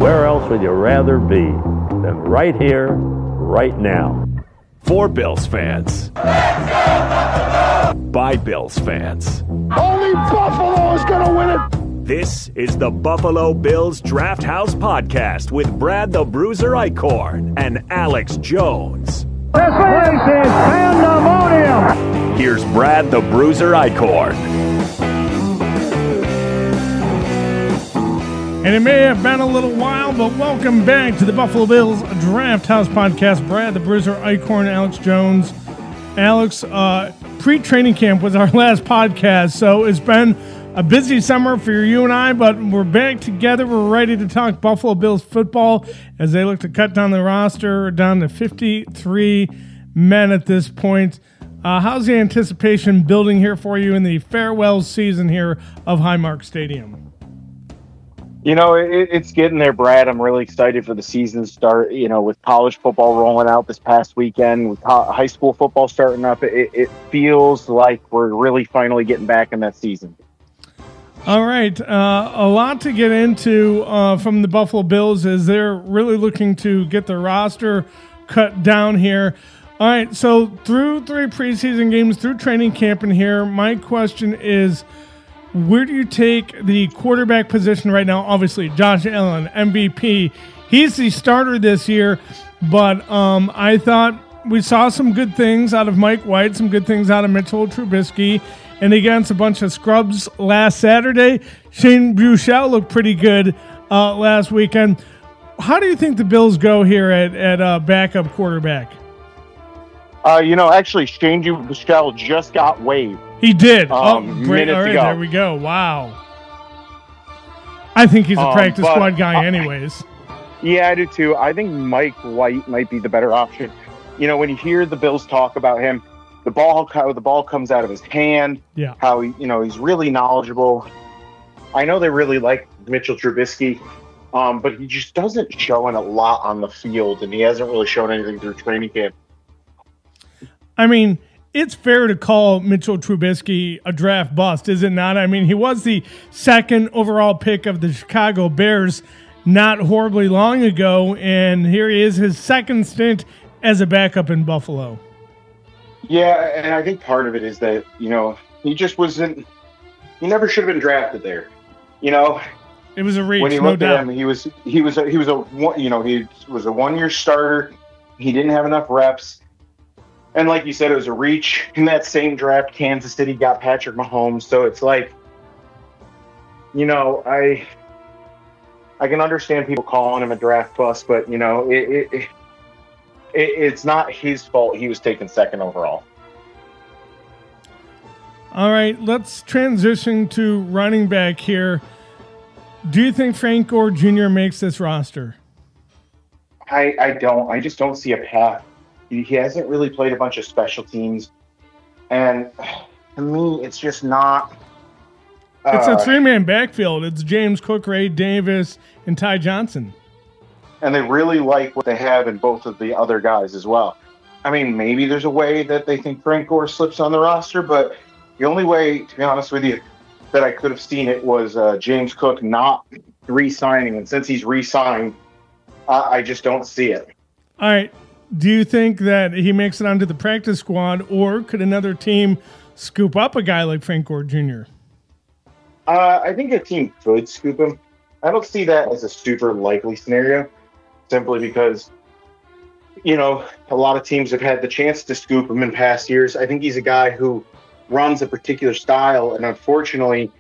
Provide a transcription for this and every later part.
where else would you rather be than right here, right now? For Bills fans. Let's go, Buffalo! By Bills fans. Only Buffalo is going to win it! This is the Buffalo Bills Draft House Podcast with Brad the Bruiser Eichhorn and Alex Jones. This place is pandemonium! Here's Brad the Bruiser Eichhorn. And it may have been a little while, but welcome back to the Buffalo Bills Draft House Podcast. Brad the Bruiser Eichhorn, Alex Jones. Alex, pre-training camp was our last podcast, so it's been a busy summer for you and I, but we're back together. We're ready to talk Buffalo Bills football as they look to cut down the roster down to 53 men at this point. How's the anticipation building here for you in the farewell season here of Highmark Stadium? You know, it's getting there, Brad. I'm really excited for the season start, you know, with college football rolling out this past weekend, with high school football starting up. It feels like we're really finally getting back in that season. All right. A lot to get into from the Buffalo Bills as they're really looking to get the roster cut down here. All right. So through 3 preseason games, through training camp in here, my question is, where do you take the quarterback position right now? Obviously, Josh Allen, MVP. He's the starter this year, but I thought we saw some good things out of Mike White, some good things out of Mitchell Trubisky, and against a bunch of scrubs last Saturday. Shane Buechele looked pretty good last weekend. How do you think the Bills go here at backup quarterback? Actually, Shane Buechele just got waived. He did. Great. All right, ago. There we go. Wow. I think he's a practice squad guy anyways. Yeah, I do too. I think Mike White might be the better option. You know, when you hear the Bills talk about him, the ball comes out of his hand. Yeah. How he's really knowledgeable. I know they really like Mitchell Trubisky, but he just doesn't show a lot on the field, and he hasn't really shown anything through training camp. I mean, it's fair to call Mitchell Trubisky a draft bust, is it not? I mean, he was the 2nd overall pick of the Chicago Bears not horribly long ago, and here he is, his 2nd stint as a backup in Buffalo. Yeah, and I think part of it is that, he just wasn't – he never should have been drafted there. It was a reach, when you looked at him, he was a 1-year starter. He didn't have enough reps. And like you said, it was a reach. In that same draft, Kansas City got Patrick Mahomes. So it's like, I can understand people calling him a draft bust, but, it's not his fault he was taken 2nd overall. All right, let's transition to running back here. Do you think Frank Gore Jr. makes this roster? I don't. I just don't see a path. He hasn't really played a bunch of special teams. And to me, it's just not. It's a 3-man backfield. It's James Cook, Ray Davis, and Ty Johnson. And they really like what they have in both of the other guys as well. I mean, maybe there's a way that they think Frank Gore slips on the roster, but the only way, to be honest with you, that I could have seen it was James Cook not re-signing. And since he's re-signed, I just don't see it. All right. Do you think that he makes it onto the practice squad, or could another team scoop up a guy like Frank Gore Jr.? I think a team could scoop him. I don't see that as a super likely scenario, simply because, a lot of teams have had the chance to scoop him in past years. I think he's a guy who runs a particular style, and unfortunately,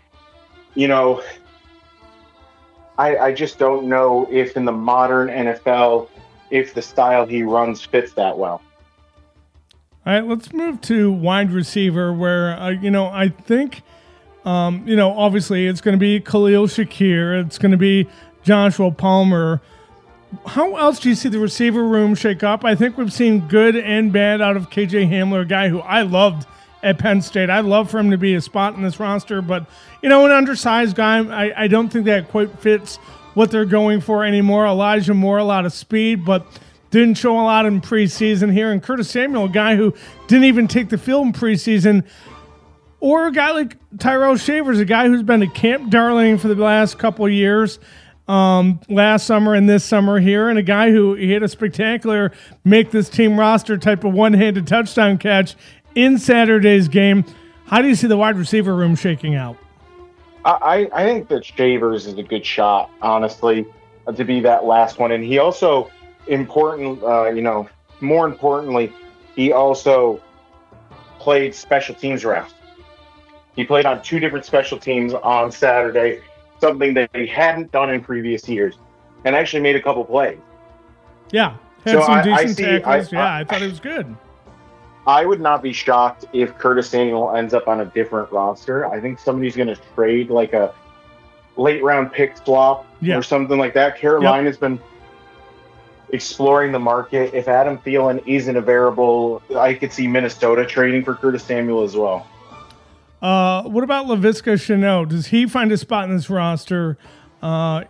I just don't know if in the modern NFL, if the style he runs fits that well. All right, let's move to wide receiver where, I think, obviously it's going to be Khalil Shakir. It's going to be Joshua Palmer. How else do you see the receiver room shake up? I think we've seen good and bad out of KJ Hamler, a guy who I loved at Penn State. I'd love for him to be a spot in this roster, but, an undersized guy, I don't think that quite fits what they're going for anymore. Elijah Moore, a lot of speed, but didn't show a lot in preseason here. And Curtis Samuel, a guy who didn't even take the field in preseason. Or a guy like Tyrell Shavers, a guy who's been a camp darling for the last couple of years. last summer and this summer here, and a guy who he had a spectacular make this team roster type of one-handed touchdown catch in Saturday's game. How do you see the wide receiver room shaking out? I think that Shavers is a good shot, honestly, to be that last one. And he also, more importantly, he also played special teams refs. He played on 2 different special teams on Saturday, something that he hadn't done in previous years, and actually made a couple plays. Yeah, had some decent tackles. I thought it was good. I would not be shocked if Curtis Samuel ends up on a different roster. I think somebody's going to trade like a late round pick swap or something like that. Carolina's been exploring the market. If Adam Thielen isn't available, I could see Minnesota trading for Curtis Samuel as well. What about Laviska Shenault? Does he find a spot in this roster? A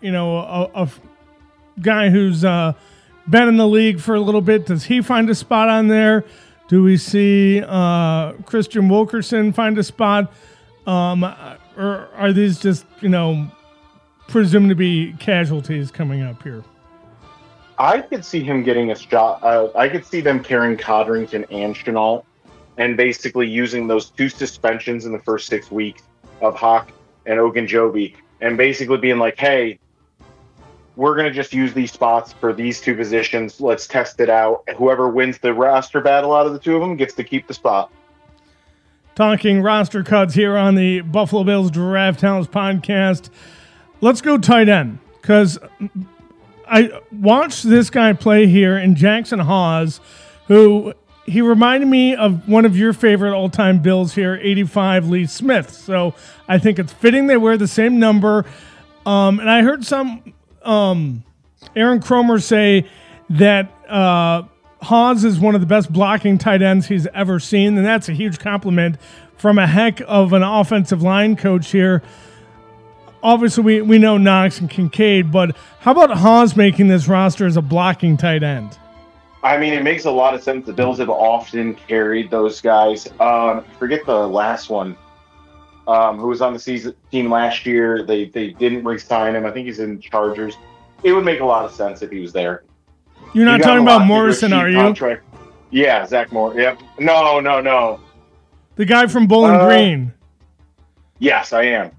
guy who's been in the league for a little bit. Does he find a spot on there? Do we see Christian Wilkerson find a spot? Or are these just, presumed to be casualties coming up here? I could see him getting a shot. I could see them carrying Codrington and Shenault and basically using those 2 suspensions in the first 6 weeks of Hawk and Ogunjobi and basically being like, hey, we're going to just use these spots for these 2 positions. Let's test it out. Whoever wins the roster battle out of the 2 of them gets to keep the spot. Talking roster cuts here on the Buffalo Bills Draft House podcast. Let's go tight end, because I watched this guy play here in Jackson Hawes, who he reminded me of one of your favorite all-time Bills here, 85 Lee Smith. So I think it's fitting they wear the same number. And I heard some Aaron Cromer say that Hawes is one of the best blocking tight ends he's ever seen, and that's a huge compliment from a heck of an offensive line coach here. Obviously, we know Knox and Kincaid, but how about Hawes making this roster as a blocking tight end? I mean, it makes a lot of sense. The Bills have often carried those guys. Forget the last one, who was on the team last year. They didn't re-sign him. I think he's in Chargers. It would make a lot of sense if he was there. You're not talking about Morrison, are you? Contract. Yeah, Zach Moore. Yep. No. The guy from Bowling Green. Yes, I am.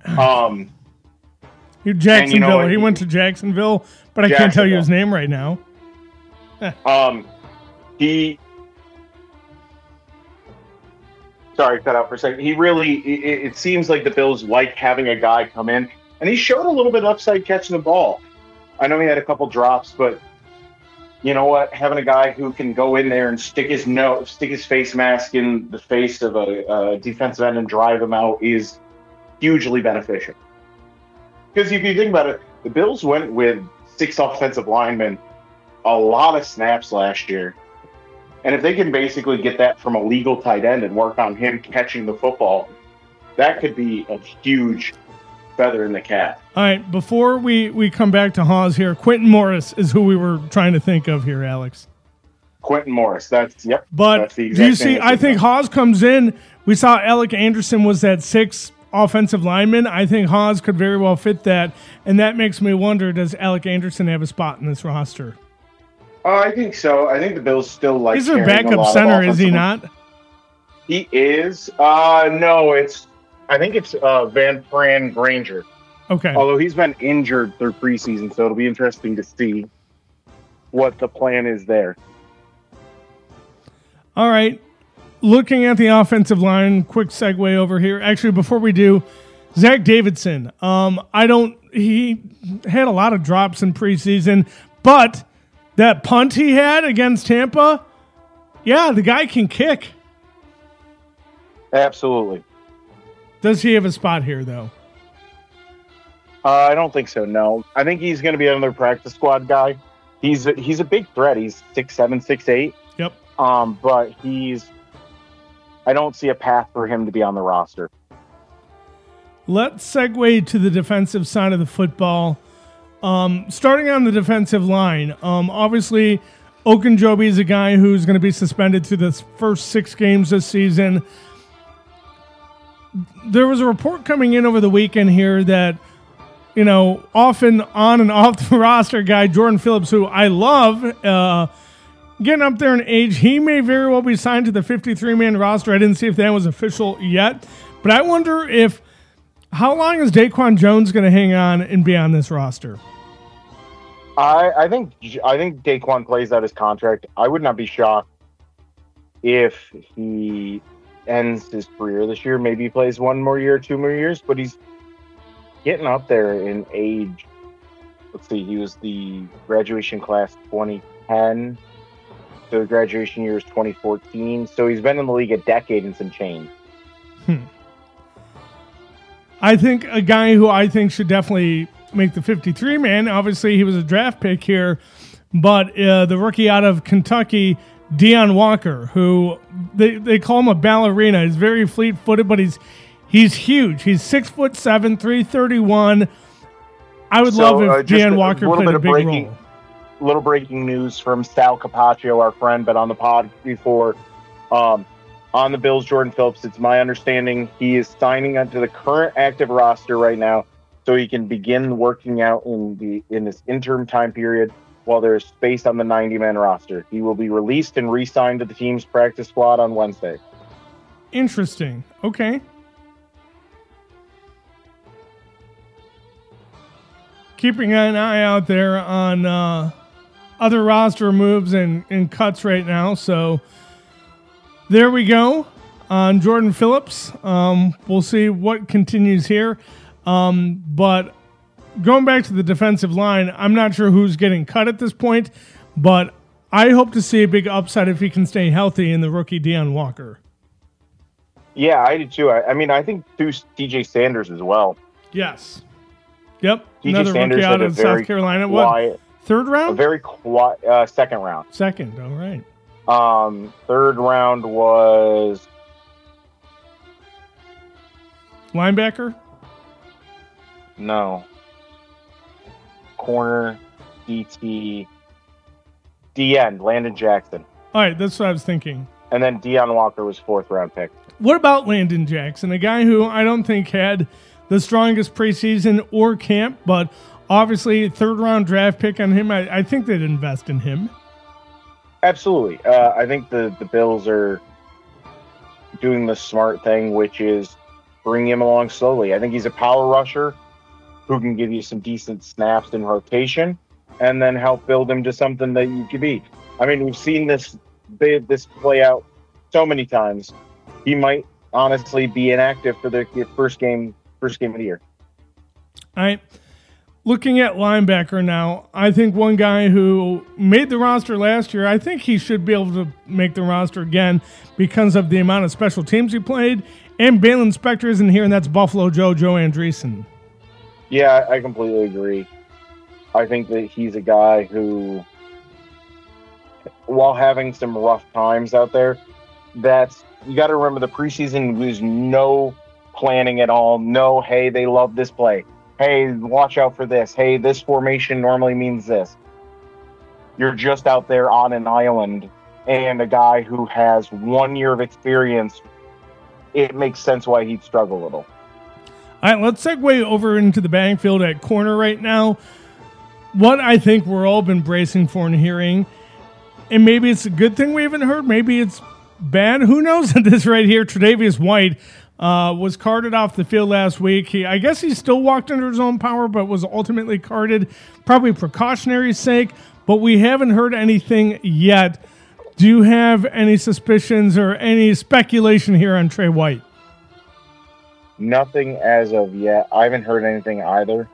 Jacksonville. He went to Jacksonville, but I can't tell you his name right now. Sorry, cut out for a second. It seems like the Bills like having a guy come in, and he showed a little bit of upside catching the ball. I know he had a couple drops, but you know what? Having a guy who can go in there and stick his face mask in the face of a defensive end and drive him out is hugely beneficial. Because if you think about it, the Bills went with 6 offensive linemen, a lot of snaps last year. And if they can basically get that from a legal tight end and work on him catching the football, that could be a huge feather in the cap. All right, before we come back to Hawes here, Quentin Morris is who we were trying to think of here, Alex. Quentin Morris, that's the do you see, I think Hawes comes in, we saw Alec Anderson was that 6th offensive lineman. I think Hawes could very well fit that, and that makes me wonder, does Alec Anderson have a spot in this roster? I think so. I think the Bills still like. He's their backup center, is he not? He is. No, I think it's Van Fran Granger. Okay. Although he's been injured through preseason, so it'll be interesting to see what the plan is there. All right. Looking at the offensive line, quick segue over here. Actually, before we do, Zach Davidson. He had a lot of drops in preseason, but that punt he had against Tampa, the guy can kick. Absolutely. Does he have a spot here, though? I don't think so, no. I think he's going to be another practice squad guy. He's a big threat. He's 6'7", 6'8". Yep. But I don't see a path for him to be on the roster. Let's segue to the defensive side of the football. Starting on the defensive line, obviously Ogunjobi is a guy who's going to be suspended through the first 6 games this season. There was a report coming in over the weekend here that often on and off the roster guy, Jordan Phillips, who I love, getting up there in age. He may very well be signed to the 53-man roster. I didn't see if that was official yet. But I wonder how long is Daquan Jones going to hang on and be on this roster? I think Daquan plays out his contract. I would not be shocked if he ends his career this year. Maybe he plays 1 more year, 2 more years, but he's getting up there in age. Let's see, he was the graduation class 2010, so the graduation year is 2014. So he's been in the league a decade and some change. I think a guy who I think should definitely make the 53-man, obviously he was a draft pick here, but the rookie out of Kentucky, Deion Walker, who they call him a ballerina. He's very fleet-footed, but he's huge. He's 6'7", 331. I would love if Deion Walker played a big role. Little breaking news from Sal Capaccio, our friend, but on the pod before. On the Bills, Jordan Phillips, it's my understanding he is signing onto the current active roster right now so he can begin working out in this interim time period while there is space on the 90-man roster. He will be released and re-signed to the team's practice squad on Wednesday. Interesting. Okay. Keeping an eye out there on other roster moves and cuts right now. So there we go on Jordan Phillips. We'll see what continues here. But going back to the defensive line, I'm not sure who's getting cut at this point, but I hope to see a big upside if he can stay healthy in the rookie Deion Walker. Yeah, I do too. I think TJ Sanders as well. Yes. Yep. Another rookie out of South Carolina. What? Third round? A very quiet second round. Second, all right. Third round was linebacker? No. Corner, DT, D-end, Landon Jackson. All right, that's what I was thinking. And then Deion Walker was 4th round pick. What about Landon Jackson, a guy who I don't think had the strongest preseason or camp, but obviously 3rd round draft pick on him? I think they'd invest in him. Absolutely. I think the Bills are doing the smart thing, which is bring him along slowly. I think he's a power rusher who can give you some decent snaps in rotation and then help build him to something that you could be. We've seen this play out so many times. He might honestly be inactive for the first game of the year. All right. Looking at linebacker now, I think one guy who made the roster last year, I think he should be able to make the roster again because of the amount of special teams he played. And Baylon Spector isn't here, and that's Buffalo Joe Andreessen. Yeah, I completely agree. I think that he's a guy who, while having some rough times out there, you got to remember the preseason was no planning at all. No, hey, they love this play. Hey, watch out for this. Hey, this formation normally means this. You're just out there on an island, and a guy who has 1 year of experience, it makes sense why he'd struggle a little. All right, let's segue over into the backfield at corner right now. What I think we're all been bracing for and hearing, and maybe it's a good thing we haven't heard, maybe it's bad, who knows at this right here. Tre'Davious White was carted off the field last week. I guess he still walked under his own power, but was ultimately carted, probably precautionary sake, but we haven't heard anything yet. Do you have any suspicions or any speculation here on Trey White? Nothing as of yet. I haven't heard anything either.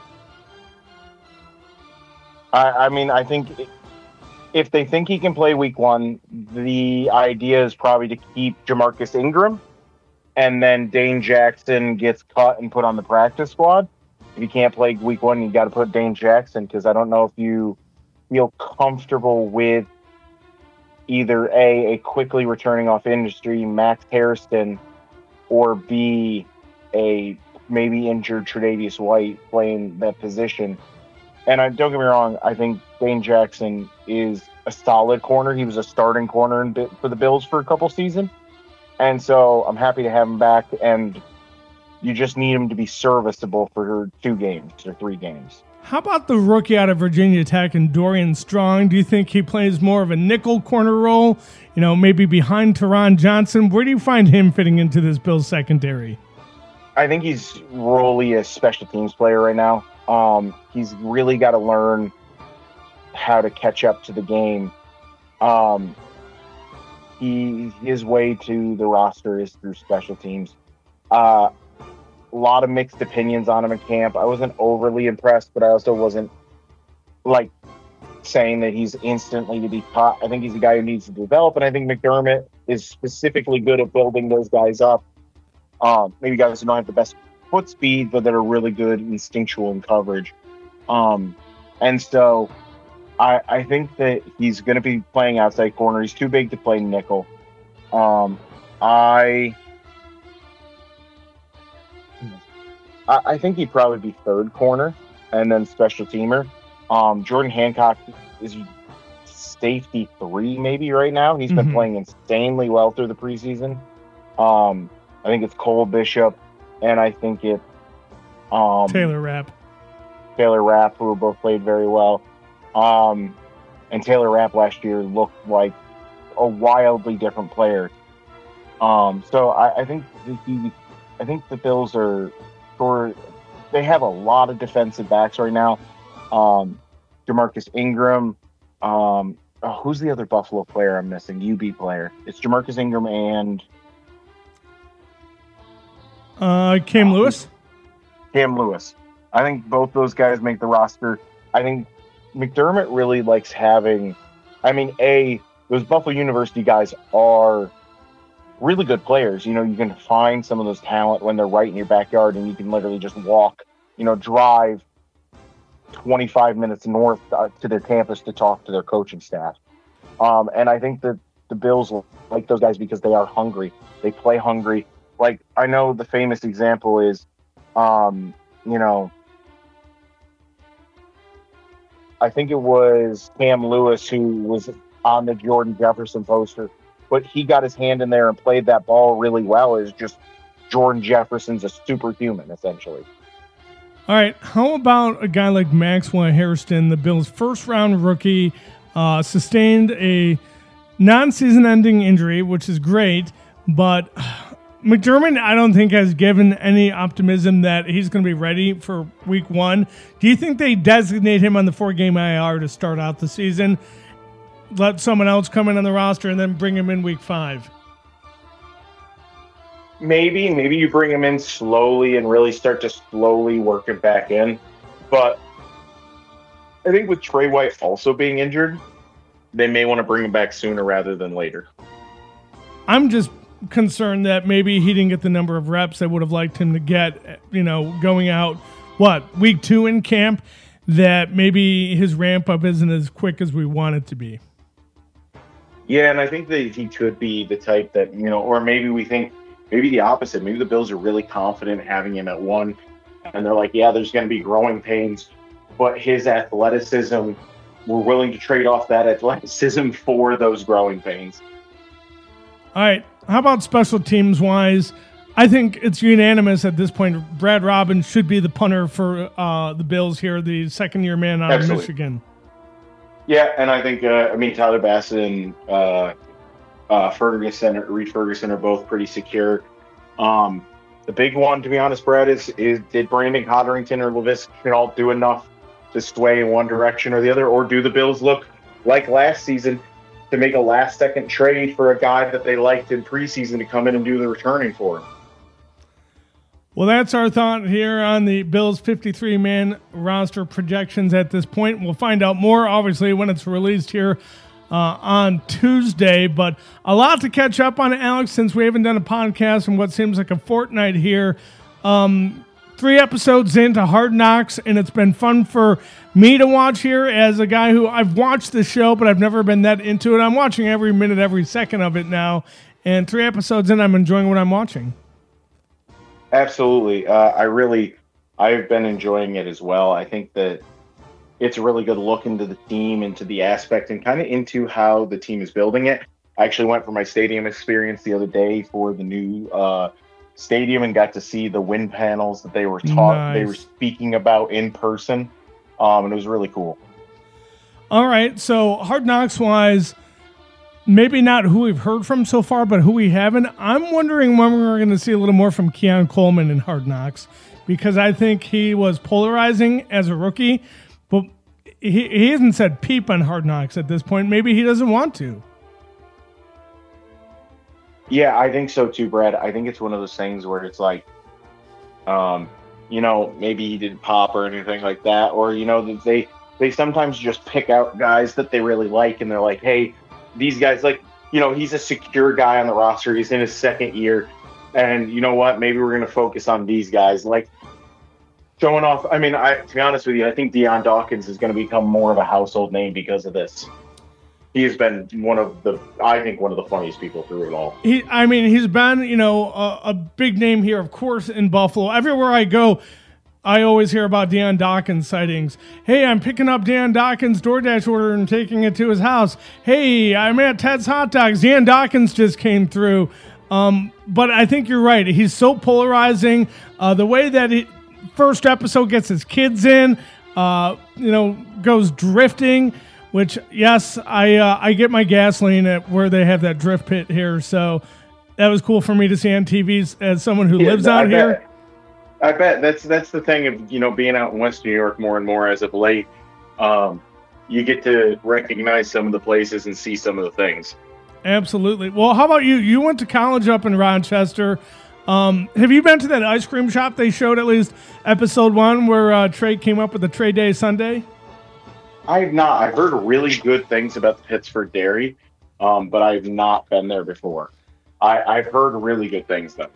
I think if they think he can play week 1, the idea is probably to keep Jamarcus Ingram, and then Dane Jackson gets cut and put on the practice squad. If you can't play week 1, you got to put Dane Jackson, because I don't know if you feel comfortable with either A, quickly returning off industry, Max Harrison, or B, a maybe injured Tre'Davious White playing that position. And don't get me wrong, I think Dane Jackson is a solid corner. He was a starting corner for the Bills for a couple seasons. And so I'm happy to have him back. And You just need him to be serviceable for 2 games or 3 games. How about the rookie out of Virginia Tech and Dorian Strong? Do you think he plays more of a nickel corner role, maybe behind Teron Johnson? Where do you find him fitting into this Bills secondary? I think he's really a special teams player right now. He's really got to learn how to catch up to the game. His way to the roster is through special teams. A lot of mixed opinions on him in camp. I wasn't overly impressed, but I also wasn't saying that he's instantly to be caught. I think he's a guy who needs to develop, and I think McDermott is specifically good at building those guys up. Maybe guys who don't have the best foot speed, but that are really good instinctual in coverage. And so I think that he's going to be playing outside corner. He's too big to play nickel. I think he'd probably be third corner and then special teamer. Jordan Hancock is safety 3 maybe right now. He's been playing insanely well through the preseason. I think it's Cole Bishop, and I think it's Taylor Rapp, who both played very well. And Taylor Rapp last year looked like a wildly different player. So I think the Bills are they have a lot of defensive backs right now. Jamarcus Ingram. Who's the other Buffalo player I'm missing? UB player. It's Jamarcus Ingram and Cam Lewis. Cam Lewis. I think both those guys make the roster. I think McDermott really likes having. Those Buffalo University guys are really good players. You can find some of those talent when they're right in your backyard, and you can literally just walk, drive 25 minutes north to their campus to talk to their coaching staff. And I think that the Bills like those guys because they are hungry. They play hungry. I know the famous example is, I think it was Cam Lewis who was on the Jordan Jefferson poster, but he got his hand in there and played that ball really well. It's just Jordan Jefferson's a superhuman, essentially. All right, how about a guy like Maxwell Hairston, the Bills' first-round rookie, sustained a non-season-ending injury, which is great, but McDermott, I don't think, has given any optimism that he's going to be ready for week 1. Do you think they designate him on the 4-game IR to start out the season, let someone else come in on the roster, and then bring him in week 5? Maybe you bring him in slowly and really start to slowly work it back in. But I think with Trey White also being injured, they may want to bring him back sooner rather than later. I'm just concerned that maybe he didn't get the number of reps I would have liked him to get, going out, week 2 in camp, that maybe his ramp up isn't as quick as we want it to be. Yeah, and I think that he could be the type that, or maybe we think, maybe the opposite. Maybe the Bills are really confident having him at 1, and they're like, yeah, there's going to be growing pains, but his athleticism, we're willing to trade off that athleticism for those growing pains. All right, how about special teams-wise? I think it's unanimous at this point. Brad Robbins should be the punter for the Bills here, the second-year man out of Michigan. Yeah, and I think, Tyler Bassett and Reed Ferguson are both pretty secure. The big one, to be honest, Brad, is did Brandon Codrington or Laviska Shenault do enough to sway in one direction or the other, or do the Bills look like last season to make a last-second trade for a guy that they liked in preseason to come in and do the returning for him? Well, that's our thought here on the Bills' 53-man roster projections at this point. We'll find out more, obviously, when it's released here on Tuesday. But a lot to catch up on, Alex, since we haven't done a podcast in what seems like a fortnight here. 3 episodes into Hard Knocks, and it's been fun for me to watch here as a guy who I've watched the show, but I've never been that into it. I'm watching every minute, every second of it now, and 3 episodes in, I'm enjoying what I'm watching. Absolutely. I've been enjoying it as well. I think that it's a really good look into the team, into the aspect, and kind of into how the team is building it. I actually went for my stadium experience the other day for the new stadium and got to see the wind panels that they were they were speaking about in person. And it was really cool. All right, so Hard Knocks wise, maybe not who we've heard from so far, but who we haven't. I'm wondering when we're going to see a little more from Keon Coleman in Hard Knocks, because I think he was polarizing as a rookie, but he hasn't said peep on Hard Knocks at this point. Maybe he doesn't want to. Yeah, I think so too, Brad. I think it's one of those things where it's like, maybe he didn't pop or anything like that, or, that they sometimes just pick out guys that they really like, and they're like, hey, these guys, like, he's a secure guy on the roster. He's in his second year. And you know what? Maybe we're going to focus on these guys. Like, showing off. I mean, to be honest with you, I think Dion Dawkins is going to become more of a household name because of this. He has been one of the funniest people through it all. He's been, a big name here, of course, in Buffalo. Everywhere I go, I always hear about Dion Dawkins sightings. Hey, I'm picking up Dion Dawkins' DoorDash order and taking it to his house. Hey, I'm at Ted's Hot Dogs. Dion Dawkins just came through. But I think you're right. He's so polarizing. The way that first episode gets his kids in, goes drifting, which, yes, I get my gasoline at where they have that drift pit here. So that was cool for me to see on TV as someone who lives out here. I bet that's the thing of, being out in West New York more and more as of late. You get to recognize some of the places and see some of the things. Absolutely. Well, how about you? You went to college up in Rochester. Have you been to that ice cream shop they showed at least episode 1 where Trey came up with the Trey Day Sunday? I have not. I've heard really good things about the Pittsford Dairy, but I've not been there before. I've heard really good things, though.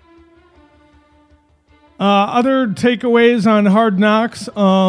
Other takeaways on Hard Knocks.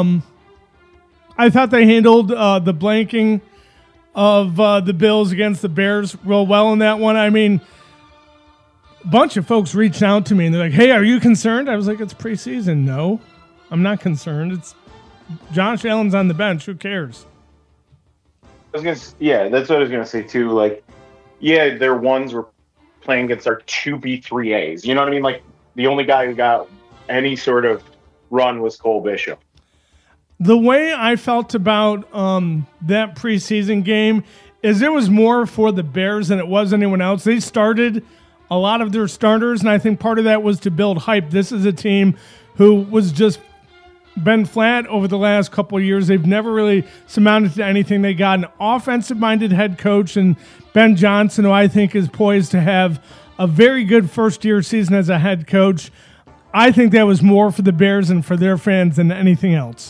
I thought they handled the blanking of the Bills against the Bears real well in that one. I mean, a bunch of folks reached out to me and they're like, hey, are you concerned? I was like, it's preseason. No, I'm not concerned. It's Josh Allen's on the bench. Who cares? That's what I was going to say too. Like, yeah, their ones were playing against our 2B3As. You know what I mean? Like, the only guy who got any sort of run was Cole Bishop. The way I felt about that preseason game is it was more for the Bears than it was anyone else. They started a lot of their starters, and I think part of that was to build hype. This is a team who was just been flat over the last couple of years. They've never really surmounted to anything. They got an offensive-minded head coach and Ben Johnson, who I think is poised to have a very good first-year season as a head coach. I think that was more for the Bears and for their fans than anything else.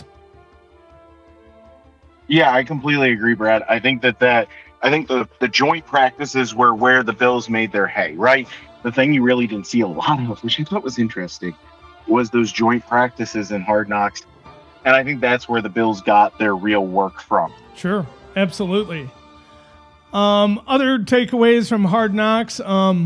Yeah, I completely agree, Brad. I think the joint practices were where the Bills made their hay, right? The thing you really didn't see a lot of, which I thought was interesting, was those joint practices in Hard Knocks. And I think that's where the Bills got their real work from. Sure, absolutely. Other takeaways from Hard Knocks,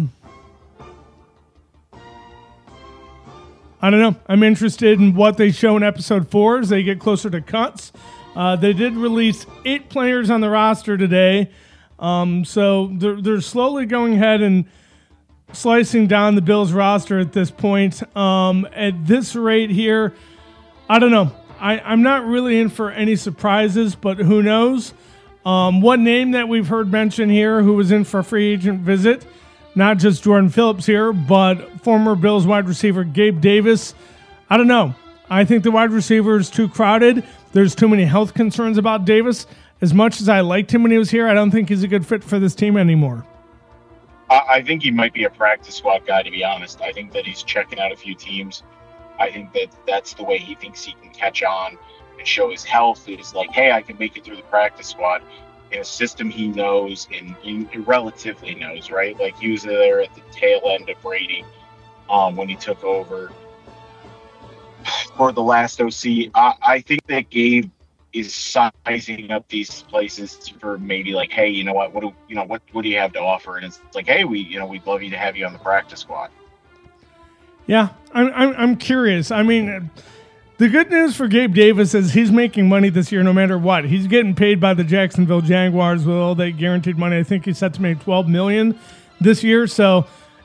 I don't know. I'm interested in what they show in episode 4 as they get closer to cuts. They did release 8 players on the roster today. So they're slowly going ahead and slicing down the Bills roster at this point. At this rate here, I don't know. I'm not really in for any surprises, but who knows? One name that we've heard mentioned here who was in for a free agent visit, not just Jordan Phillips here, but former Bills wide receiver Gabe Davis. I don't know. I think the wide receiver is too crowded. There's too many health concerns about Davis. As much as I liked him when he was here, I don't think he's a good fit for this team anymore. I think he might be a practice squad guy, to be honest. I think that he's checking out a few teams. I think that that's the way he thinks he can catch on and show his health. It's like, hey, I can make it through the practice squad in a system he knows and he relatively knows, right? Like, he was there at the tail end of Brady when he took over for the last OC. I think that Gabe is sizing up these places for maybe like, hey, you know what? What do you have to offer? And it's like, hey, we'd love you to have you on the practice squad. Yeah, I'm curious. I mean, the good news for Gabe Davis is he's making money this year no matter what. He's getting paid by the Jacksonville Jaguars with all that guaranteed money. I think he's set to make $12 million this year. So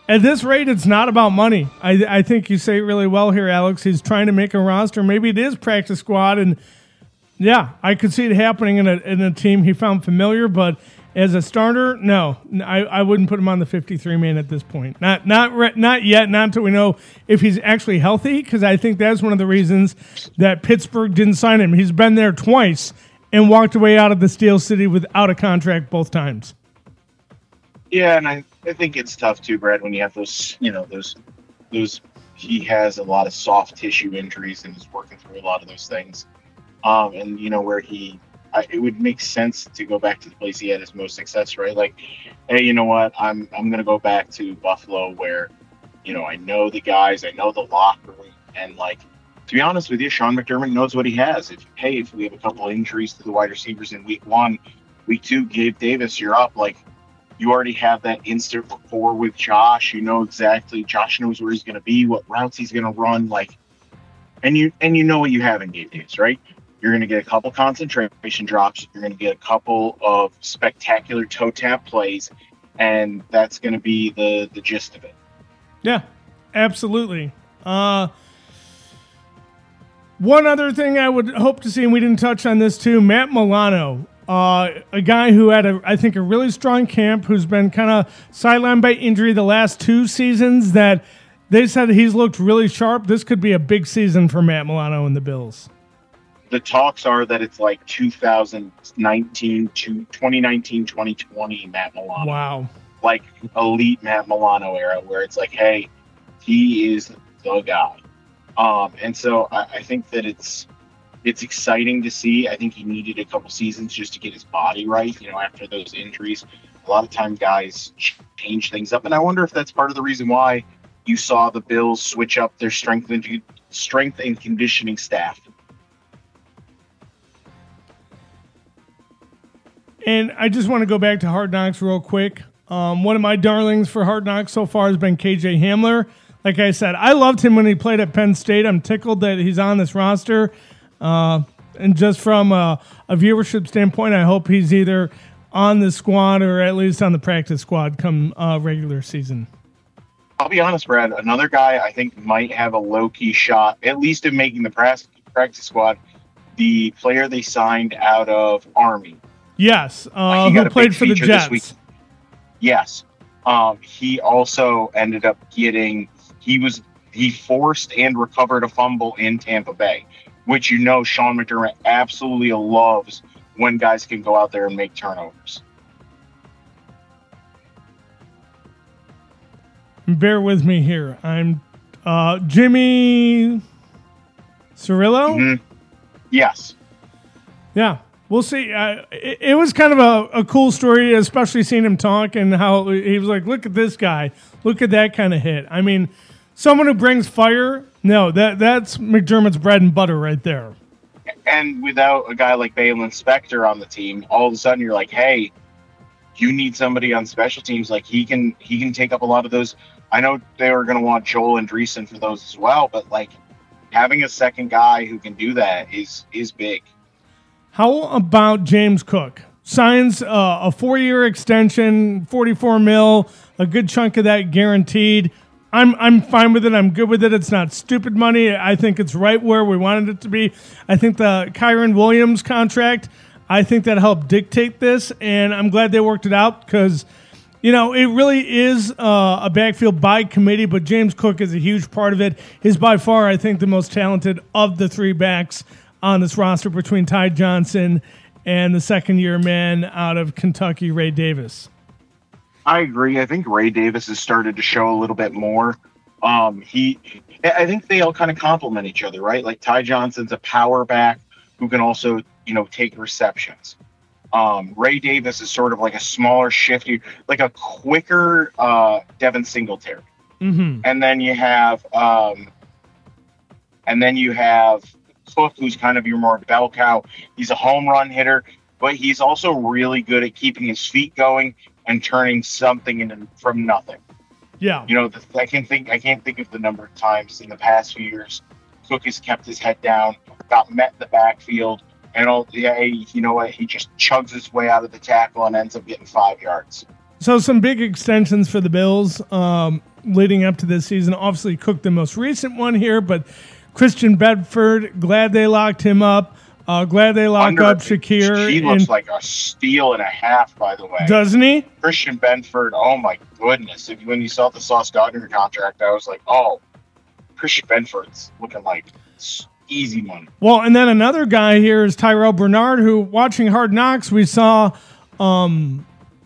At this rate, it's not about money. I think you say it really well here, Alex. He's trying to make a roster. Maybe it is practice squad, and yeah, I could see it happening in a team he found familiar. But as a starter, no, I wouldn't put him on the 53-man at this point. Not yet. Not until we know if he's actually healthy. Because I think that's one of the reasons that Pittsburgh didn't sign him. He's been there twice and walked away out of the Steel City without a contract both times. Yeah, and I think it's tough too, Brad, when you have those, he has a lot of soft tissue injuries and is working through a lot of those things. And where it would make sense to go back to the place he had his most success, right? Like, hey, you know what? I'm going to go back to Buffalo where, I know the guys, I know the locker room, and like, to be honest with you, Sean McDermott knows what he has. If we have a couple of injuries to the wide receivers in week 1, week 2, Gabe Davis, you're up. Like, you already have that instant rapport with Josh. You know exactly. Josh knows where he's going to be, what routes he's going to run. Like, and you know what you have in Gabe Davis, right? You're going to get a couple concentration drops. You're going to get a couple of spectacular toe tap plays, and that's going to be the gist of it. Yeah, absolutely. One other thing I would hope to see, and we didn't touch on this too, Matt Milano. A guy who had, I think, a really strong camp, who's been kind of sidelined by injury the last 2 seasons, that they said he's looked really sharp. This could be a big season for Matt Milano and the Bills. The talks are that it's like 2019 to 2019, 2020 Matt Milano. Wow. Like elite Matt Milano era, where it's like, hey, he is the guy. And so I think that it's exciting to see. I think he needed a couple seasons just to get his body right, after those injuries. A lot of times guys change things up, and I wonder if that's part of the reason why you saw the Bills switch up their strength and conditioning staff. And I just want to go back to Hard Knocks real quick. One of my darlings for Hard Knocks so far has been KJ Hamler. Like I said, I loved him when he played at Penn State. I'm tickled that he's on this roster. And just from a viewership standpoint, I hope he's either on the squad or at least on the practice squad come regular season. I'll be honest, Brad. Another guy I think might have a low-key shot, at least in making the practice squad, the player they signed out of Army. Yes, who played for the Jets. Yes. He also ended up getting – he forced and recovered a fumble in Tampa Bay, which Sean McDermott absolutely loves when guys can go out there and make turnovers. Bear with me here. I'm Jimmy Cirillo? Mm-hmm. Yes. Yeah. We'll see. It was kind of a cool story, especially seeing him talk and how he was like, look at this guy. Look at that kind of hit. I mean, someone who brings fire, no, that's McDermott's bread and butter right there. And without a guy like Balin Spector on the team, all of a sudden you're like, hey, you need somebody on special teams. Like he can take up a lot of those. I know they were going to want Joel Andreessen for those as well, but like having a second guy who can do that is big. How about James Cook? Signs a 4-year extension, $44 million, a good chunk of that guaranteed. I'm fine with it. I'm good with it. It's not stupid money. I think it's right where we wanted it to be. I think the Kyron Williams contract, I think that helped dictate this, and I'm glad they worked it out because, it really is a backfield by committee, but James Cook is a huge part of it. He's by far, I think, the most talented of the 3 backs on this roster between Ty Johnson and the second-year man out of Kentucky, Ray Davis. I agree. I think Ray Davis has started to show a little bit more. I think they all kind of complement each other, right? Like Ty Johnson's a power back who can also, take receptions. Ray Davis is sort of like a smaller, shifty, like a quicker Devin Singletary. Mm-hmm. And then you have Cook, who's kind of your more bell cow. He's a home run hitter, but he's also really good at keeping his feet going and turning something from nothing. Yeah. I can't think of the number of times in the past few years Cook has kept his head down, got met in the backfield, and you know what? He just chugs his way out of the tackle and ends up getting 5 yards. So some big extensions for the Bills. leading up to this season. Obviously, Cook the most recent one here, but Christian Bedford, glad they locked him up. Glad they locked up Shakir. He looks like a steal and a half, by the way. Doesn't he? Christian Bedford, oh my goodness. When you saw the Sauce Gardner contract, I was like, oh, Christian Bedford's looking like easy money. Well, and then another guy here is Tyrell Bernard, who, watching Hard Knocks, we saw, the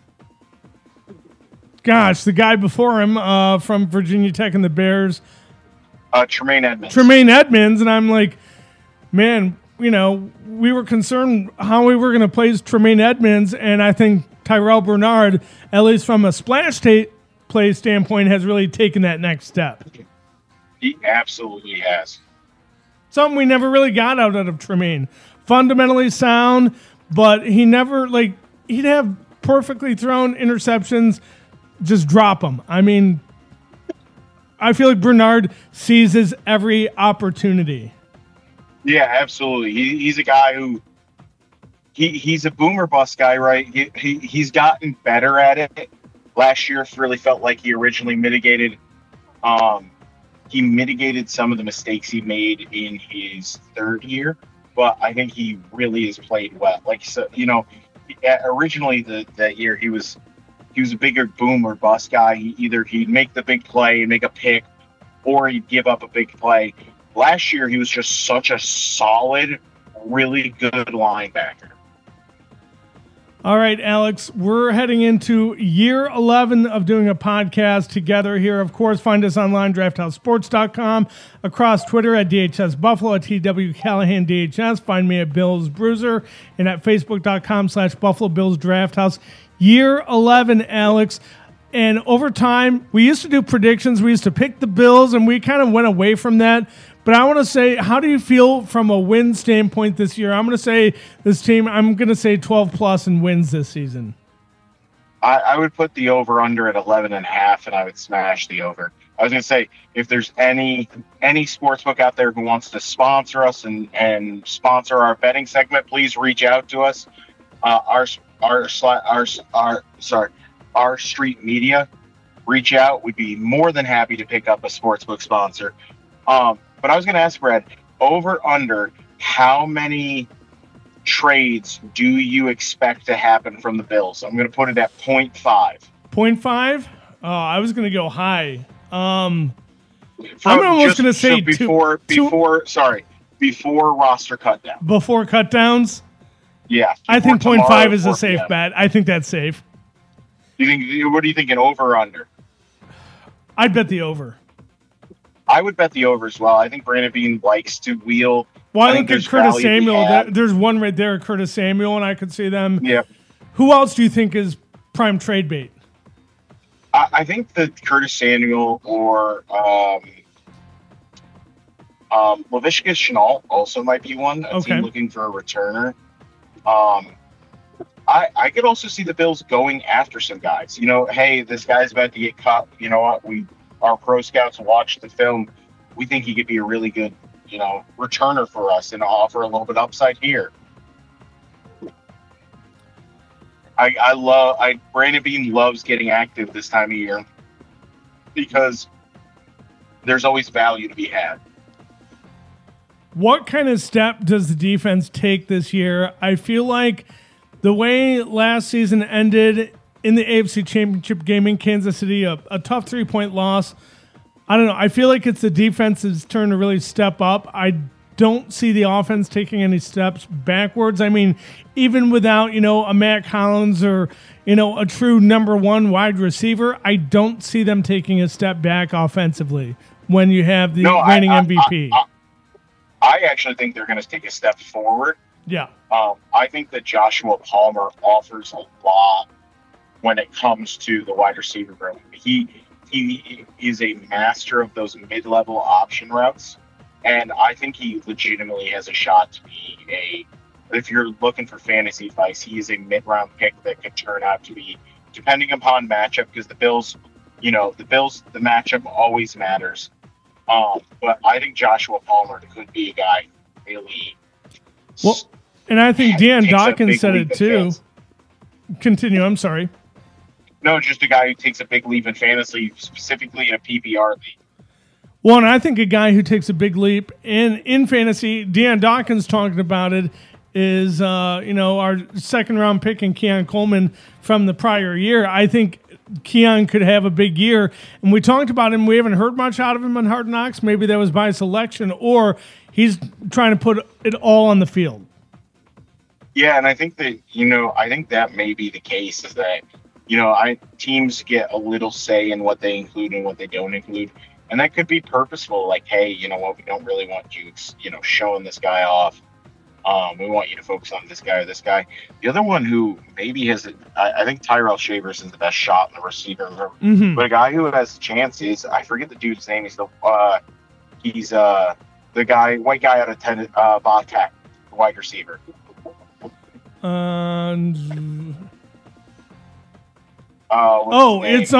guy before him from Virginia Tech and the Bears. Tremaine Edmonds. And I'm like, man, we were concerned how we were going to play Tremaine Edmonds, and I think Tyrell Bernard, at least from a splash play standpoint, has really taken that next step. He absolutely has. Something we never really got out of Tremaine. Fundamentally sound, but he never, he'd have perfectly thrown interceptions, just drop them. I mean, I feel like Bernard seizes every opportunity. Yeah, absolutely. He's a guy who he's a boomer bust guy, right? He's gotten better at it. Last year really felt like he originally mitigated some of the mistakes he made in his third year, but I think he really has played well. Originally that year he was a bigger boom or bust guy. He'd make the big play and make a pick, or he'd give up a big play. Last year, he was just such a solid, really good linebacker. All right, Alex, we're heading into year 11 of doing a podcast together here. Of course, find us online, drafthousesports.com, across Twitter at DHS Buffalo, at TW Callahan DHS. Find me at Bills Bruiser, and at Facebook.com/Buffalo Bills Draft House. Year 11, Alex. And over time, we used to do predictions. We used to pick the Bills, and we kind of went away from that. But I want to say, how do you feel from a win standpoint this year? I'm going to say this team, I'm going to say 12-plus in wins this season. I would put the over-under at 11.5, and I would smash the over. I was going to say, if there's any sportsbook out there who wants to sponsor us and sponsor our betting segment, please reach out to us. Our street media, reach out. We'd be more than happy to pick up a sportsbook sponsor. But I was going to ask Brad, over under, how many trades do you expect to happen from the Bills? I'm going to put it at 0.5. 0.5? Oh, I was going to go high. I'm almost going to say before roster cutdown. Before cutdowns? Yeah. I think 0.5 is a safe bet. I think that's safe. What do you think, an over or under? I'd bet the over. I would bet the over as well. I think Brandon Beane likes to wheel. Well, I think Curtis Samuel. There's one right there, Curtis Samuel, and I could see them. Yeah. Who else do you think is prime trade bait? I think that Curtis Samuel or Laviska Shenault also might be one. A team looking for a returner. I could also see the Bills going after some guys. Hey, this guy's about to get cut. You know what? Our pro scouts watched the film. We think he could be a really good, returner for us and offer a little bit upside here. Brandon Beane loves getting active this time of year because there's always value to be had. What kind of step does the defense take this year? I feel like the way last season ended in the AFC Championship game in Kansas City, a tough 3-point loss. I don't know. I feel like it's the defense's turn to really step up. I don't see the offense taking any steps backwards. I mean, even without, a Matt Collins or, a true number one wide receiver, I don't see them taking a step back offensively when you have the reigning MVP. I actually think they're going to take a step forward. Yeah. I think that Joshua Palmer offers a lot when it comes to the wide receiver room. He is a master of those mid-level option routes, and I think he legitimately has a shot to be if you're looking for fantasy advice, he is a mid-round pick that could turn out to be, depending upon matchup, because the Bills, the matchup always matters. But I think Joshua Palmer could be a guy really. Well, and I think Dan Dawkins said it too. Continue. I'm sorry. No, just a guy who takes a big leap in fantasy, specifically in a PPR league. Well, and I think a guy who takes a big leap in fantasy, Deion Dawkins talking about it, is our second-round pick in Keon Coleman from the prior year. I think Keon could have a big year. And we talked about him. We haven't heard much out of him on Hard Knocks. Maybe that was by selection, or he's trying to put it all on the field. Yeah, and I think that may be the case, is that, teams get a little say in what they include and what they don't include. And that could be purposeful, like, hey, you know what, we don't really want you, showing this guy off. We want you to focus on this guy or this guy. The other one who maybe has, I think Tyrell Shavers is the best shot in the receiver. Mm-hmm. But a guy who has a chance is, I forget the dude's name. He's the guy, white guy out of Bobcat, the wide receiver. It's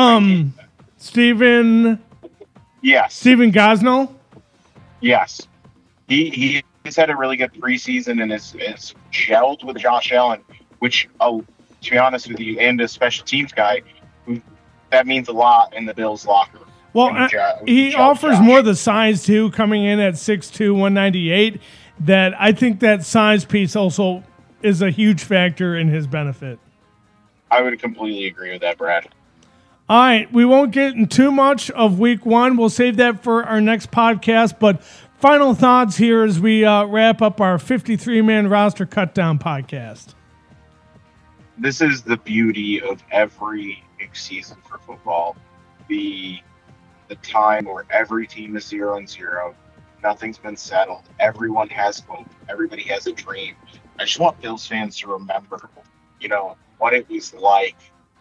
Steven. Yes. Steven Gosnell? Yes. He's had a really good preseason and is gelled with Josh Allen, which, to be honest with you, and a special teams guy, that means a lot in the Bills' locker room. Well, he offers Josh. More the size, too, coming in at 6'2", 198, that I think that size piece also is a huge factor in his benefit. I would completely agree with that, Brad. All right, we won't get in too much of week one. We'll save that for our next podcast. But final thoughts here as we wrap up our 53-man roster cutdown podcast. This is the beauty of every season for football. The time where every team is 0-0. Nothing's been settled. Everyone has hope. Everybody has a dream. I just want Bills fans to remember, what it was like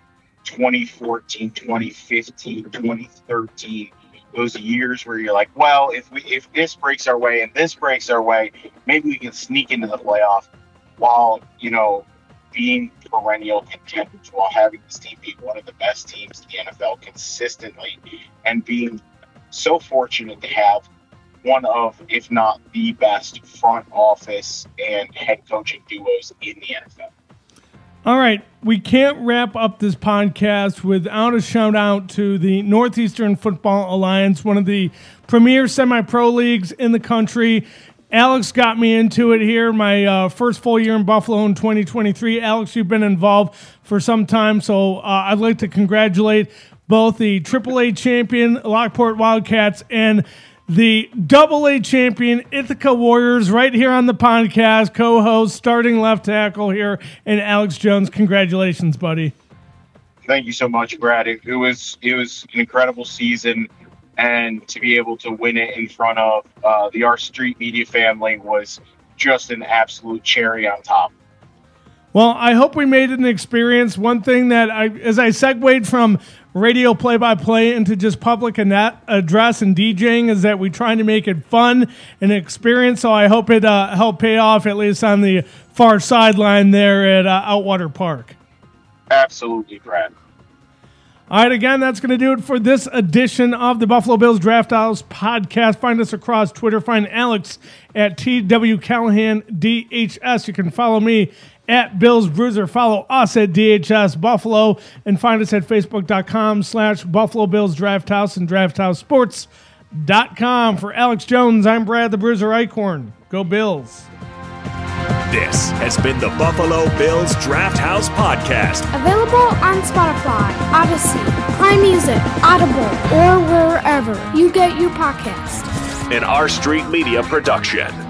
2014, 2015, 2013, those years where you're like, well, if this breaks our way and this breaks our way, maybe we can sneak into the playoff while, being perennial contenders, while having this team be one of the best teams in the NFL consistently, and being so fortunate to have one of, if not the best, front office and head coaching duos in the NFL. All right, we can't wrap up this podcast without a shout-out to the Northeastern Football Alliance, one of the premier semi-pro leagues in the country. Alex got me into it here, my first full year in Buffalo in 2023. Alex, you've been involved for some time, so I'd like to congratulate both the AAA champion Lockport Wildcats and the AA champion Ithaca Warriors right here on the podcast, co-host, starting left tackle here, and Alex Jones. Congratulations, buddy. Thank you so much, Brad. It was an incredible season, and to be able to win it in front of the Our Street Media family was just an absolute cherry on top. Well, I hope we made it an experience. One thing that as I segued from radio play-by-play into just public address and DJing is that we're trying to make it fun and an experience, so I hope it helped pay off, at least on the far sideline there at Outwater Park. Absolutely, Brad. All right, again, that's going to do it for this edition of the Buffalo Bills Draft House podcast. Find us across Twitter. Find Alex at TWCallahanDHS. You can follow me at Bills Bruiser. Follow us at DHS Buffalo, and find us at Facebook.com/Buffalo Bills Draft House and DraftHouseSports.com. For Alex Jones, I'm Brad the Bruiser Eichhorn. Go Bills. This has been the Buffalo Bills Draft House Podcast. Available on Spotify, Odyssey, Prime Music, Audible, or wherever you get your podcast. An R Street Media production.